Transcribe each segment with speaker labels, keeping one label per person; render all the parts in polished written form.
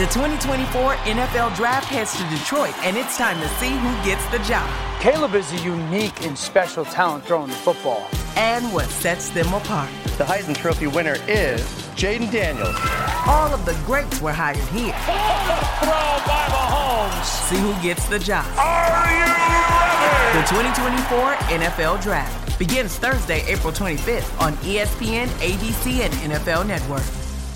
Speaker 1: The 2024 NFL Draft heads to Detroit, and it's time to see who gets the job.
Speaker 2: Caleb is a unique and special talent throwing the football.
Speaker 1: And what sets them apart.
Speaker 3: The Heisman Trophy winner is Jaden Daniels.
Speaker 1: All of the greats were hired here.
Speaker 4: Throw by Mahomes.
Speaker 1: See who gets the job.
Speaker 4: Are you ready?
Speaker 1: The 2024 NFL Draft begins Thursday, April 25th on ESPN, ABC, and NFL Network.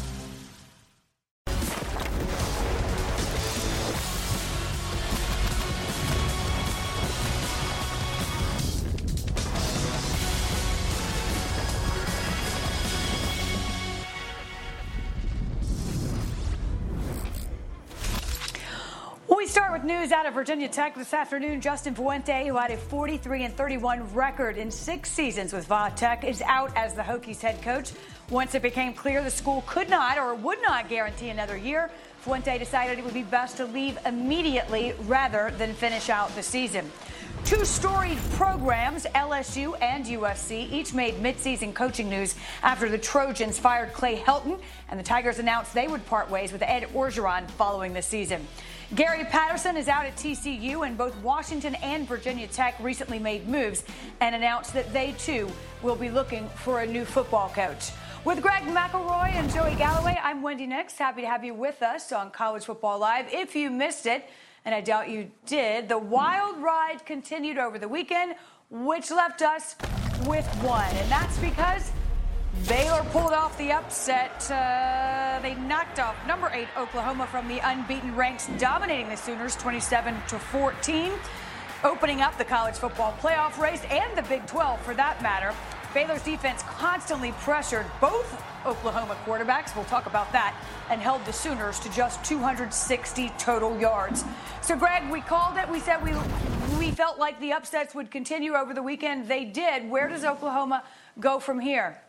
Speaker 5: We start with news out of Virginia Tech this afternoon. Justin Fuente, who had a 43-31 record in 6 seasons with Va Tech, is out as the Hokies head coach. Once it became clear the school could not or would not guarantee another year, Fuente decided it would be best to leave immediately rather than finish out the season. 2 storied programs, LSU and USC, each made midseason coaching news after the Trojans fired Clay Helton and the Tigers announced they would part ways with Ed Orgeron following the season. Gary Patterson is out at TCU, and both Washington and Virginia Tech recently made moves and announced that they, too, will be looking for a new football coach. With Greg McElroy and Joey Galloway, I'm Wendy Nix. Happy to have you with us on College Football Live. If you missed it, and I doubt you did, the wild ride continued over the weekend, which left us with one. And that's because Baylor pulled off the upset. They knocked off number 8 Oklahoma from the unbeaten ranks, dominating the Sooners 27-14, opening up the college football playoff race and the Big 12 for that matter. Baylor's defense constantly pressured both Oklahoma quarterbacks, we'll talk about that, and held the Sooners to just 260 total yards. So, Greg, we called it. We said we felt like the upsets would continue over the weekend. They did. Where does Oklahoma go from here?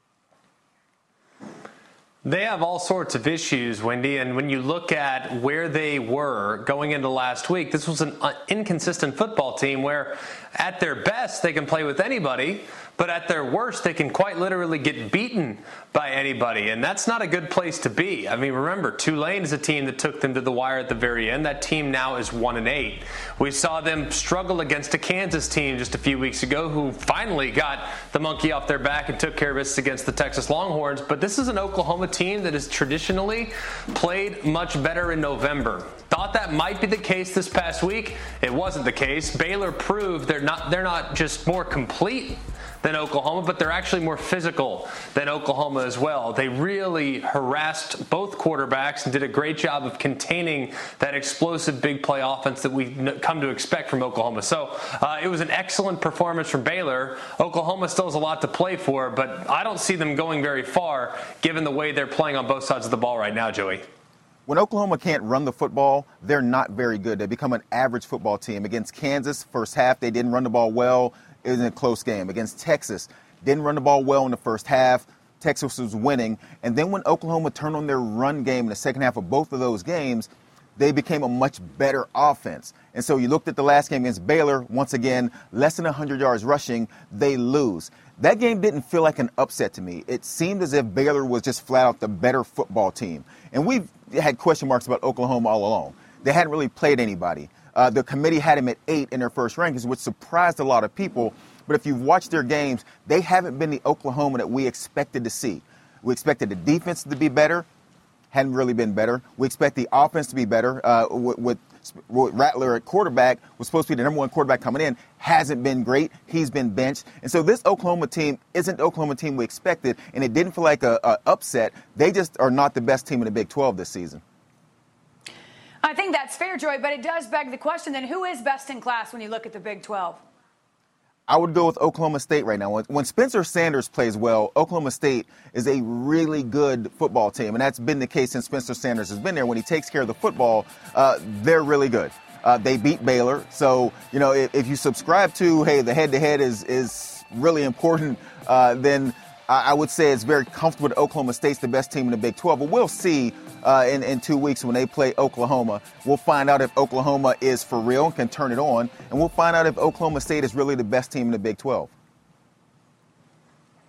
Speaker 6: They have all sorts of issues, Wendy, and when you look at where they were going into last week, this was an inconsistent football team where at their best they can play with anybody, but at their worst they can quite literally get beaten by anybody, and that's not a good place to be. I mean, remember, Tulane is a team that took them to the wire at the very end. That team now is 1-8. We saw them struggle against a Kansas team just a few weeks ago who finally got the monkey off their back and took care of business against the Texas Longhorns, but this is an Oklahoma team that has traditionally played much better in November. Thought that might be the case this past week. It wasn't the case. Baylor proved they're not just more complete than Oklahoma, but they're actually more physical than Oklahoma as well. They really harassed both quarterbacks and did a great job of containing that explosive big play offense that we come to expect from Oklahoma. So it was an excellent performance from Baylor. Oklahoma still has a lot to play for, but I don't see them going very far given the way they're playing on both sides of the ball right now, Joey.
Speaker 7: When Oklahoma can't run the football, they're not very good. They become an average football team. Against Kansas, first half, they didn't run the ball well. It was a close game. Against Texas, didn't run the ball well in the first half. Texas was winning. And then when Oklahoma turned on their run game in the second half of both of those games, they became a much better offense. And so you looked at the last game against Baylor, once again, less than 100 yards rushing, they lose. That game didn't feel like an upset to me. It seemed as if Baylor was just flat out the better football team. And we've had question marks about Oklahoma all along. They hadn't really played anybody. The committee had him at 8 in their first rankings, which surprised a lot of people. But if you've watched their games, they haven't been the Oklahoma that we expected to see. We expected the defense to be better, hadn't really been better. We expect the offense to be better. With Rattler at quarterback, was supposed to be the number 1 quarterback coming in, hasn't been great. He's been benched. And so this Oklahoma team isn't the Oklahoma team we expected, and it didn't feel like a upset. They just are not the best team in the Big 12 this season.
Speaker 5: I think that's fair, Joy, but it does beg the question, then who is best in class when you look at the Big 12?
Speaker 7: I would go with Oklahoma State right now. When Spencer Sanders plays well, Oklahoma State is a really good football team, and that's been the case since Spencer Sanders has been there. When he takes care of the football, they're really good. They beat Baylor. So, you know, if you subscribe to, hey, the head-to-head is really important, then I would say it's very comfortable that Oklahoma State's the best team in the Big 12. But we'll see in 2 weeks when they play Oklahoma. We'll find out if Oklahoma is for real and can turn it on. And we'll find out if Oklahoma State is really the best team in the Big 12.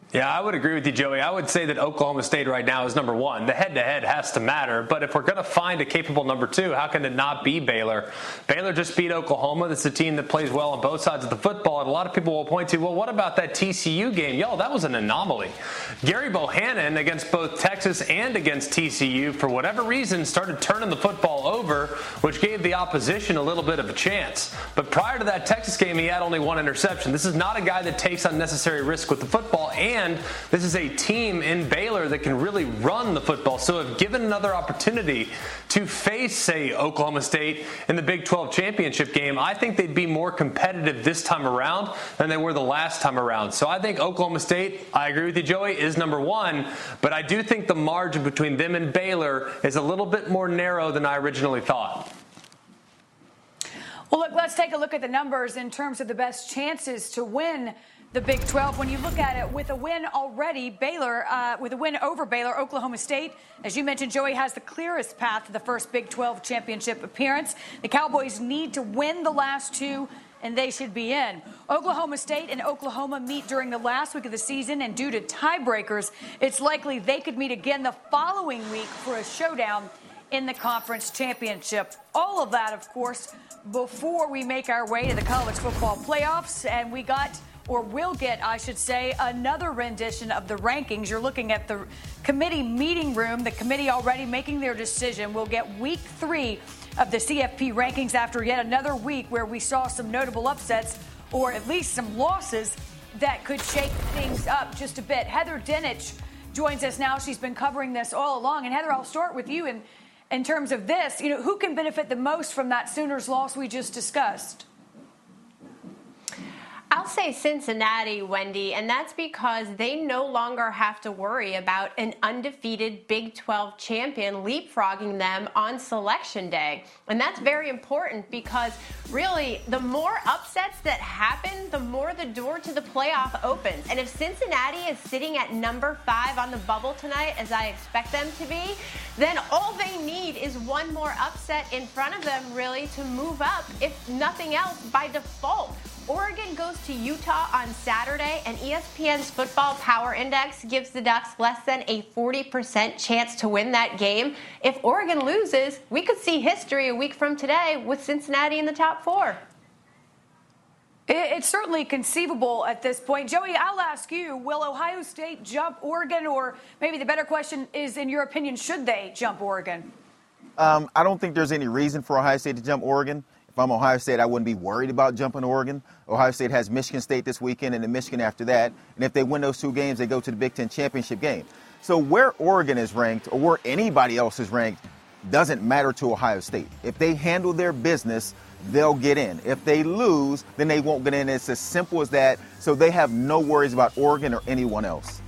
Speaker 6: Yeah, I would agree with you, Joey. I would say that Oklahoma State right now is number one. The head-to-head has to matter. But if we're going to find a capable number two, how can it not be Baylor? Baylor just beat Oklahoma. That's a team that plays well on both sides of the football. And a lot of people will point to, well, what about that TCU game? Yo, that was an anomaly. Gary Bohannon against both Texas and against TCU, for whatever reason, started turning the football over, which gave the opposition a little bit of a chance. But prior to that Texas game, he had only one interception. This is not a guy that takes unnecessary risk with the football, and this is a team in Baylor that can really run the football. So if given another opportunity to face, say, Oklahoma State in the Big 12 championship game, I think they'd be more competitive this time around than they were the last time around. So I think Oklahoma State, I agree with you, Joey, is number one. But I do think the margin between them and Baylor is a little bit more narrow than I originally thought.
Speaker 5: Well, look, let's take a look at the numbers in terms of the best chances to win the Big 12. When you look at it, with a win already, Baylor, with a win over Baylor, Oklahoma State, as you mentioned, Joey, has the clearest path to the first Big 12 championship appearance. The Cowboys need to win the last two, and they should be in. Oklahoma State and Oklahoma meet during the last week of the season, and due to tiebreakers, it's likely they could meet again the following week for a showdown in the conference championship. All of that, of course, before we make our way to the college football playoffs, and we got, or will get, I should say, another rendition of the rankings. You're looking at the committee meeting room, the committee already making their decision. We'll get week 3 of the CFP rankings after yet another week where we saw some notable upsets, or at least some losses that could shake things up just a bit. Heather Dinich joins us now. She's been covering this all along. And Heather, I'll start with you in terms of this. Who can benefit the most from that Sooners loss we just discussed?
Speaker 8: I'll say Cincinnati, Wendy, and that's because they no longer have to worry about an undefeated Big 12 champion leapfrogging them on Selection Day. And that's very important because really the more upsets that happen, the more the door to the playoff opens. And if Cincinnati is sitting at number 5 on the bubble tonight, as I expect them to be, then all they need is one more upset in front of them really to move up, if nothing else, by default. Oregon goes to Utah on Saturday, and ESPN's Football Power Index gives the Ducks less than a 40% chance to win that game. If Oregon loses, we could see history a week from today with Cincinnati in the top 4.
Speaker 5: It's certainly conceivable at this point. Joey, I'll ask you, will Ohio State jump Oregon? Or maybe the better question is, in your opinion, should they jump Oregon?
Speaker 7: I don't think there's any reason for Ohio State to jump Oregon. If I'm Ohio State, I wouldn't be worried about jumping Oregon. Ohio State has Michigan State this weekend and then Michigan after that. And if they win those 2 games, they go to the Big Ten championship game. So where Oregon is ranked or where anybody else is ranked doesn't matter to Ohio State. If they handle their business, they'll get in. If they lose, then they won't get in. It's as simple as that. So they have no worries about Oregon or anyone else.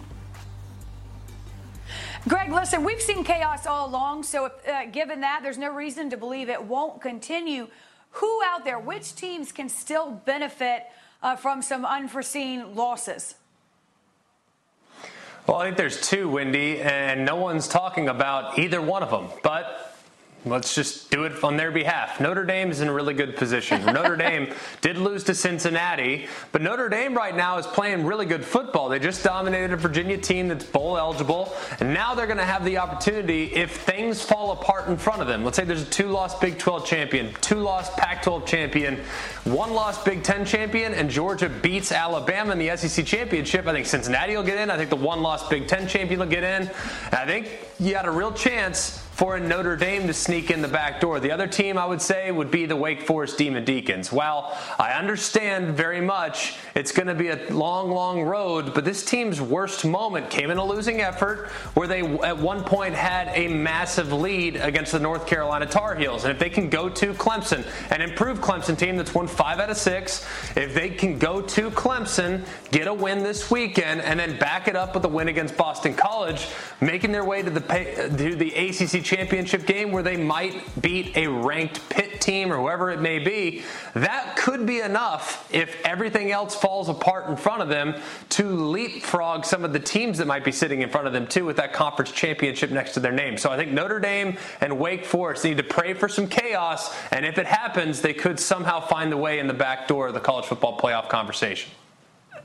Speaker 5: Greg, listen, we've seen chaos all along. So if, given that, there's no reason to believe it won't continue. Who out there, which teams can still benefit from some unforeseen losses?
Speaker 6: Well, I think there's 2, Wendy, and no one's talking about either one of them. But let's just do it on their behalf. Notre Dame is in a really good position. Notre Dame did lose to Cincinnati, but Notre Dame right now is playing really good football. They just dominated a Virginia team that's bowl eligible, and now they're going to have the opportunity if things fall apart in front of them. Let's say there's a 2-loss Big 12 champion, 2-loss Pac-12 champion, 1-loss Big 10 champion, and Georgia beats Alabama in the SEC championship. I think Cincinnati will get in. I think the 1-loss Big 10 champion will get in. And I think you had a real chance for a Notre Dame to sneak in the back door. The other team, I would say, would be the Wake Forest Demon Deacons. While I understand very much it's going to be a long, long road, but this team's worst moment came in a losing effort where they at one point had a massive lead against the North Carolina Tar Heels. And if they can go to Clemson, an improved Clemson team that's won 5 out of 6, if they can go to Clemson, get a win this weekend, and then back it up with a win against Boston College, making their way to the ACC championship game where they might beat a ranked Pitt team or whoever it may be, that could be enough if everything else falls apart in front of them to leapfrog some of the teams that might be sitting in front of them too with that conference championship next to their name. So I think Notre Dame and Wake Forest need to pray for some chaos, and if it happens, they could somehow find the way in the back door of the college football playoff conversation.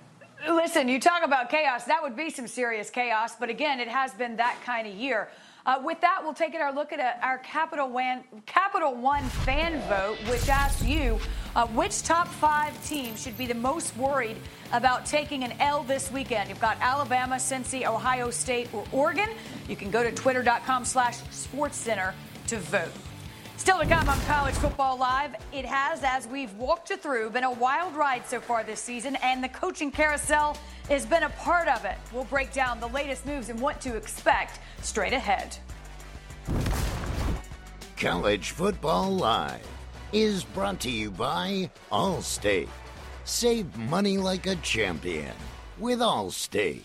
Speaker 5: Listen, you talk about chaos. That would be some serious chaos. But again, it has been that kind of year. With that, we'll take our look at our Capital One fan vote, which asks you which top 5 teams should be the most worried about taking an L this weekend. You've got Alabama, Cincy, Ohio State, or Oregon. You can go to twitter.com/SportsCenter to vote. Still to come on College Football Live, it has, as we've walked you through, been a wild ride so far this season, and the coaching carousel has been a part of it. We'll break down the latest moves and what to expect straight ahead.
Speaker 9: College Football Live is brought to you by Allstate. Save money like a champion with Allstate.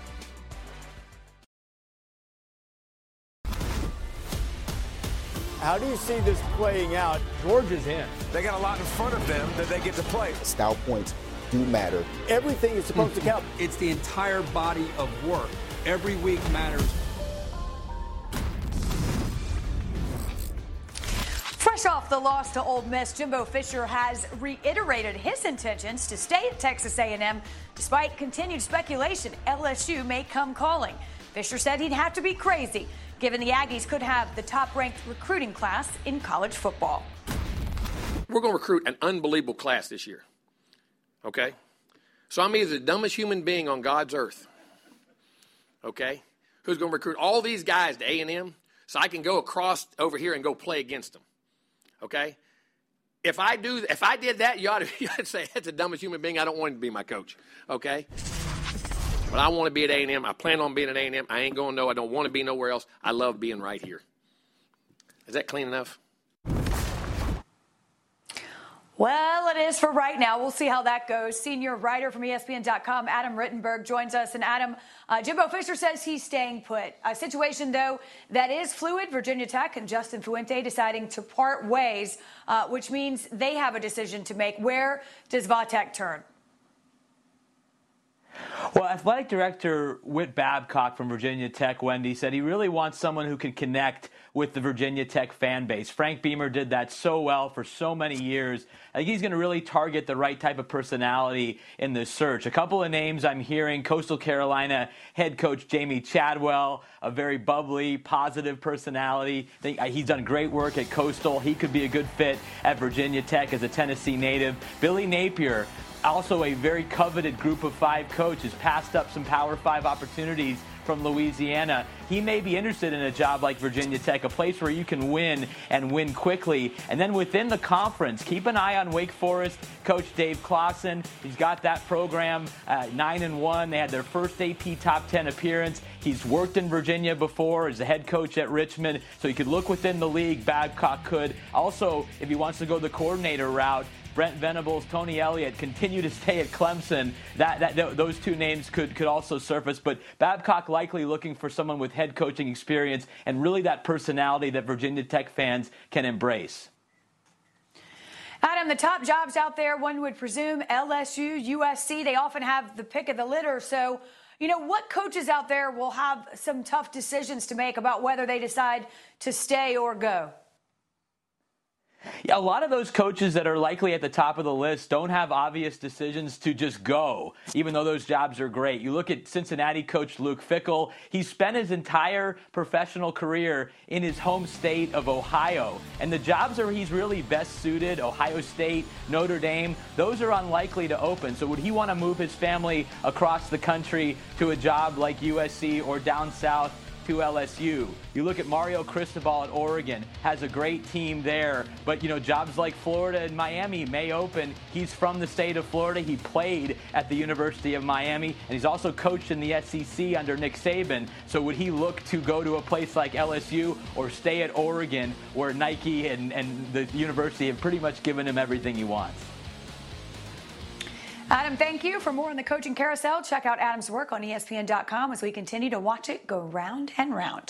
Speaker 10: How do you see this playing out? Georgia's in.
Speaker 4: They got a lot in front of them that they get to play.
Speaker 7: Style points do matter.
Speaker 10: Everything is supposed to count.
Speaker 11: It's the entire body of work. Every week matters.
Speaker 5: Fresh off the loss to Ole Miss, Jimbo Fisher has reiterated his intentions to stay at Texas A&M despite continued speculation LSU may come calling. Fisher said he'd have to be crazy, given the Aggies could have the top-ranked recruiting class in college football.
Speaker 12: We're going to recruit an unbelievable class this year, okay? So I'm either the dumbest human being on God's earth, okay, who's going to recruit all these guys to A&M so I can go across over here and go play against them, okay? If I did that, you ought to say, that's the dumbest human being. I don't want him to be my coach, okay? But I want to be at A&M. I plan on being at A&M. I ain't going no. I don't want to be nowhere else. I love being right here. Is that clean enough?
Speaker 5: Well, it is for right now. We'll see how that goes. Senior writer from ESPN.com, Adam Rittenberg, joins us. And Adam, Jimbo Fisher says he's staying put. A situation, though, that is fluid. Virginia Tech and Justin Fuente deciding to part ways, which means they have a decision to make. Where does Vatek turn?
Speaker 13: Well, athletic director Whit Babcock from Virginia Tech, Wendy, said he really wants someone who can connect with the Virginia Tech fan base. Frank Beamer did that so well for so many years. I think he's going to really target the right type of personality in this search. A couple of names I'm hearing: Coastal Carolina head coach Jamie Chadwell, a very bubbly, positive personality. I think he's done great work at Coastal. He could be a good fit at Virginia Tech as a Tennessee native. Billy Napier, also a very coveted group of 5 coach, has passed up some Power 5 opportunities from Louisiana. He may be interested in a job like Virginia Tech, a place where you can win and win quickly. And then within the conference, keep an eye on Wake Forest coach Dave Clawson. He's got that program 9-1. They had their first AP top 10 appearance. He's worked in Virginia before as the head coach at Richmond, so he could look within the league. Babcock could. Also, if he wants to go the coordinator route, Brent Venables, Tony Elliott continue to stay at Clemson. Those 2 names could also surface. But Babcock likely looking for someone with head coaching experience and really that personality that Virginia Tech fans can embrace.
Speaker 5: Adam, the top jobs out there, one would presume LSU, USC, they often have the pick of the litter. So, what coaches out there will have some tough decisions to make about whether they decide to stay or go?
Speaker 13: Yeah, a lot of those coaches that are likely at the top of the list don't have obvious decisions to just go, even though those jobs are great. You look at Cincinnati coach Luke Fickell. He spent his entire professional career in his home state of Ohio. And the jobs where he's really best suited, Ohio State, Notre Dame, those are unlikely to open. So would he want to move his family across the country to a job like USC or down south to LSU? You look at Mario Cristobal at Oregon, has a great team there, but jobs like Florida and Miami may open. He's from the state of Florida. He played at the University of Miami, and he's also coached in the SEC under Nick Saban. So would he look to go to a place like LSU or stay at Oregon, where Nike and the university have pretty much given him everything he wants?
Speaker 5: Adam, thank you. For more on the coaching carousel, check out Adam's work on ESPN.com as we continue to watch it go round and round.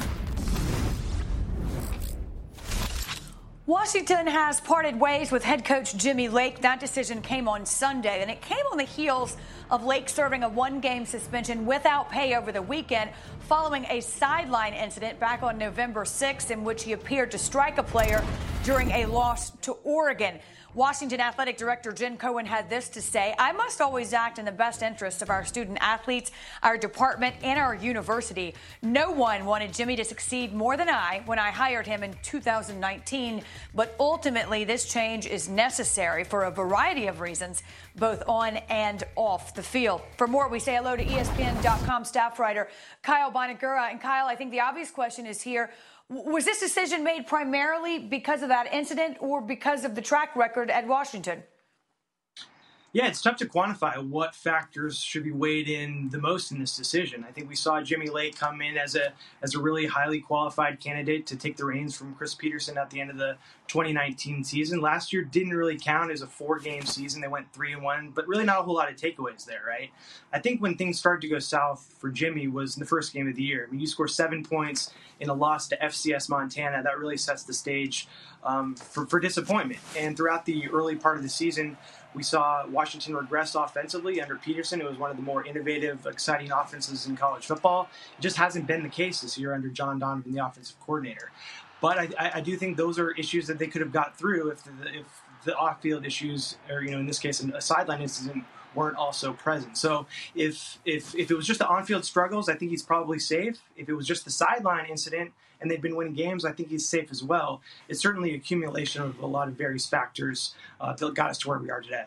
Speaker 5: Washington has parted ways with head coach Jimmy Lake. That decision came on Sunday, and it came on the heels of Lake serving a one-game suspension without pay over the weekend following a sideline incident back on November 6th in which he appeared to strike a player during a loss to Oregon. Washington Athletic Director Jen Cohen had this to say: "I must always act in the best interest of our student athletes, our department, and our university. No one wanted Jimmy to succeed more than I when I hired him in 2019, but ultimately this change is necessary for a variety of reasons, both on and off the field." For more, we say hello to ESPN.com staff writer Kyle Bonagura. And Kyle, I think the obvious question is here: was this decision made primarily because of that incident or because of the track record at Washington?
Speaker 14: Yeah, it's tough to quantify what factors should be weighed in the most in this decision. I think we saw Jimmy Lake come in as a really highly qualified candidate to take the reins from Chris Petersen at the end of the 2019 season. Last year didn't really count as a 4-game season. They went 3-1, but really not a whole lot of takeaways there, right? I think when things started to go south for Jimmy was in the first game of the year. I mean, you score 7 points in a loss to FCS Montana. That really sets the stage for disappointment. And throughout the early part of the season, we saw Washington regress offensively under Petersen. It was one of the more innovative, exciting offenses in college football. It just hasn't been the case this year under John Donovan, the offensive coordinator. But I do think those are issues that they could have got through if the off-field issues, or in this case, a sideline incident, weren't also present. So if it was just the on-field struggles, I think he's probably safe. If it was just the sideline incident and they've been winning games, I think he's safe as well. It's certainly accumulation of a lot of various factors that got us to where we are today.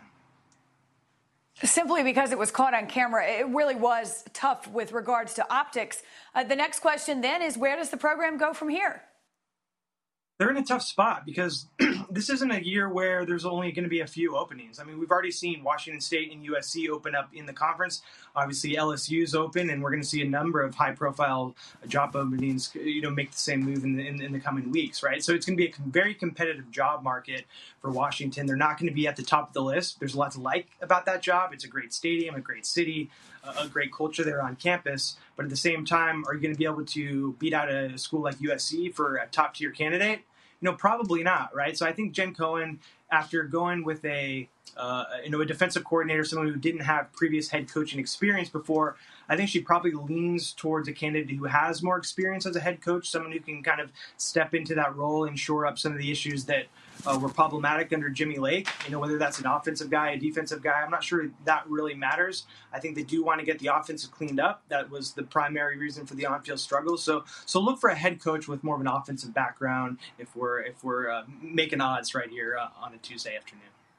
Speaker 5: Simply because it was caught on camera, it really was tough with regards to optics. The next question then is, where does the program go from here?
Speaker 14: They're in a tough spot because this isn't a year where there's only going to be a few openings. I mean, we've already seen Washington State and USC open up in the conference. Obviously, LSU's open, and we're going to see a number of high-profile job openings, make the same move in the coming weeks, right? So it's going to be a very competitive job market for Washington. They're not going to be at the top of the list. There's a lot to like about that job. It's a great stadium, a great city, a great culture there on campus. But at the same time, are you going to be able to beat out a school like USC for a top-tier candidate? Probably not, right? So I think Jen Cohen, after going with a defensive coordinator, someone who didn't have previous head coaching experience before, I think she probably leans towards a candidate who has more experience as a head coach, someone who can kind of step into that role and shore up some of the issues that were problematic under Jimmy Lake. Whether that's an offensive guy, a defensive guy, I'm not sure that really matters. I think they do want to get the offensive cleaned up. That was the primary reason for the on-field struggles. So look for a head coach with more of an offensive background if we're making odds right here on a Tuesday afternoon.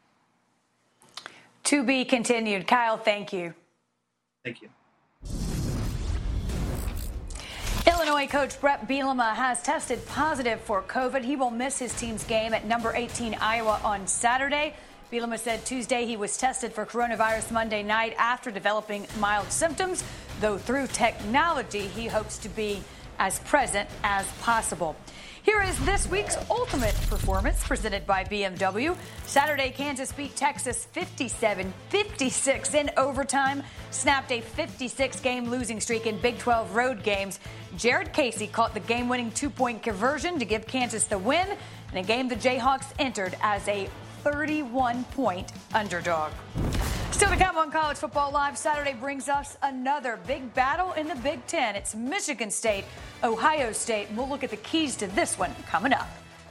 Speaker 5: To be continued. Kyle, thank you.
Speaker 14: Thank you.
Speaker 5: Illinois coach Brett Bielema has tested positive for COVID. He will miss his team's game at number 18 Iowa on Saturday. Bielema said Tuesday he was tested for coronavirus Monday night after developing mild symptoms, though through technology he hopes to be as present as possible. Here is this week's ultimate performance presented by BMW. Saturday, Kansas beat Texas 57-56 in overtime, snapped a 56-game losing streak in Big 12 road games. Jared Casey caught the game-winning two-point conversion to give Kansas the win in a game the Jayhawks entered as a 31-point underdog. Still to come on College Football Live, Saturday brings us another big battle in the Big Ten. It's Michigan State, Ohio State, and we'll look at the keys to this one coming up.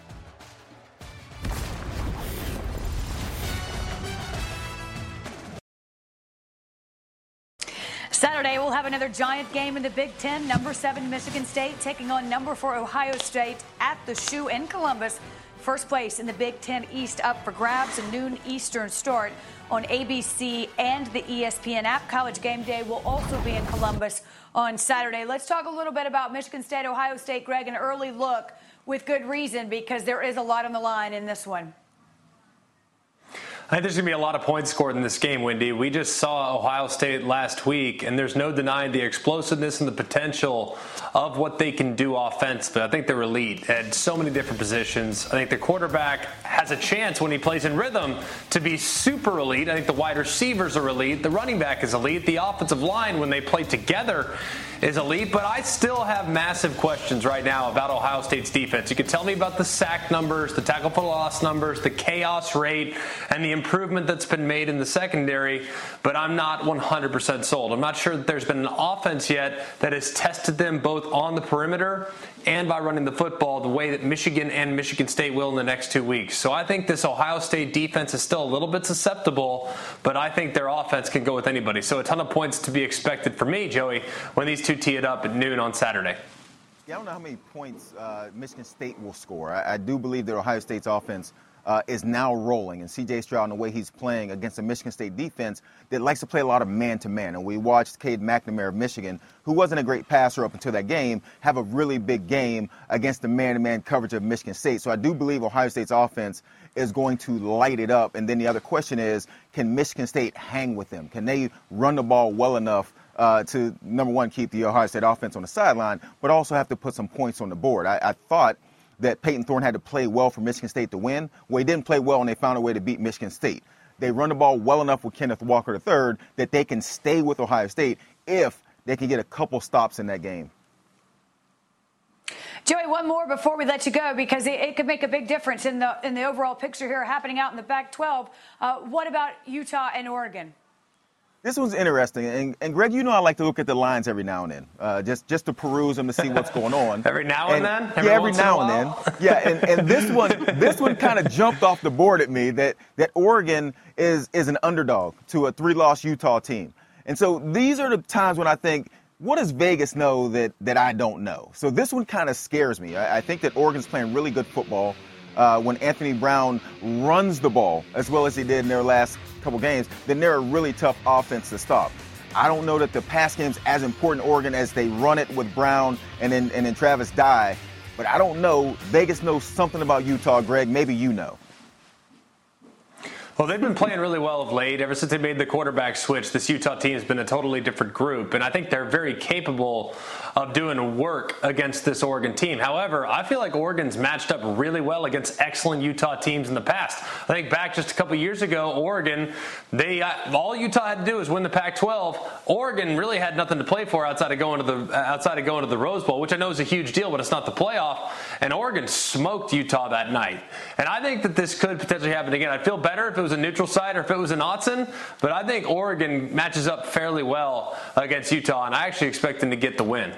Speaker 5: Saturday, we'll have another giant game in the Big Ten. Number 7 Michigan State taking on number 4 Ohio State at the Shoe in Columbus. First place in the Big Ten East up for grabs, a noon Eastern start on ABC and the ESPN app. College Game Day will also be in Columbus on Saturday. Let's talk a little bit about Michigan State, Ohio State. Greg, an early look with good reason because there is a lot on the line in this one.
Speaker 6: I think there's going to be a lot of points scored in this game, Wendy. We just saw Ohio State last week, and there's no denying the explosiveness and the potential of what they can do offensively. I think they're elite at so many different positions. I think the quarterback has a chance when he plays in rhythm to be super elite. I think the wide receivers are elite. The running back is elite. The offensive line, when they play together, is elite. But I still have massive questions right now about Ohio State's defense. You can tell me about the sack numbers, the tackle for loss numbers, the chaos rate, and the improvement that's been made in the secondary, but I'm not 100% sold. I'm not sure that there's been an offense yet that has tested them both on the perimeter and by running the football the way that Michigan and Michigan State will in the next 2 weeks. So I think this Ohio State defense is still a little bit susceptible, but I think their offense can go with anybody. So a ton of points to be expected for me, Joey, when these two tee it up at noon on Saturday.
Speaker 7: Yeah, I don't know how many points Michigan State will score. I do believe that Ohio State's offense is now rolling, and C.J. Stroud, and the way he's playing against a Michigan State defense that likes to play a lot of man-to-man. And we watched Cade McNamara of Michigan, who wasn't a great passer up until that game, have a really big game against the man-to-man coverage of Michigan State. So I do believe Ohio State's offense is going to light it up. And then the other question is, can Michigan State hang with them? Can they run the ball well enough to, number one, keep the Ohio State offense on the sideline, but also have to put some points on the board? I thought that Peyton Thorne had to play well for Michigan State to win. Well, he didn't play well, and they found a way to beat Michigan State. They run the ball well enough with Kenneth Walker III that they can stay with Ohio State if they can get a couple stops in that game.
Speaker 5: Joey, one more before we let you go, because it could make a big difference in the overall picture here happening out in the Pac-12. What about Utah and Oregon?
Speaker 7: This one's interesting, and Greg, you know I like to look at the lines every now and then, just to peruse them to see what's going on.
Speaker 6: Every now and then?
Speaker 7: Every now and then. Yeah, and this one kind of jumped off the board at me that Oregon is an underdog to a 3-loss Utah team. And so these are the times when I think, what does Vegas know that I don't know? So this one kind of scares me. I think that Oregon's playing really good football. When Anthony Brown runs the ball as well as he did in their last couple games, then they're a really tough offense to stop. I don't know that the pass game's as important to Oregon as they run it with Brown and then Travis Dye, but I don't know. Vegas knows something about Utah, Greg. Maybe you know.
Speaker 6: Well, they've been playing really well of late. Ever since they made the quarterback switch, this Utah team has been a totally different group, and I think they're very capable of doing work against this Oregon team. However, I feel like Oregon's matched up really well against excellent Utah teams in the past. I think back just a couple years ago, Oregon, all Utah had to do was win the Pac-12. Oregon really had nothing to play for outside of going to the Rose Bowl, which I know is a huge deal, but it's not the playoff. And Oregon smoked Utah that night. And I think that this could potentially happen again. I'd feel better if it was a neutral site or if it was in Autzen, but I think Oregon matches up fairly well against Utah, and I actually expect them to get the win.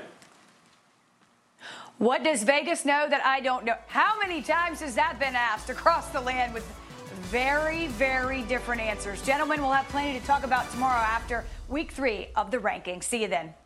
Speaker 5: What does Vegas know that I don't know? How many times has that been asked across the land with very, very different answers? Gentlemen, we'll have plenty to talk about tomorrow after week 3 of the rankings. See you then.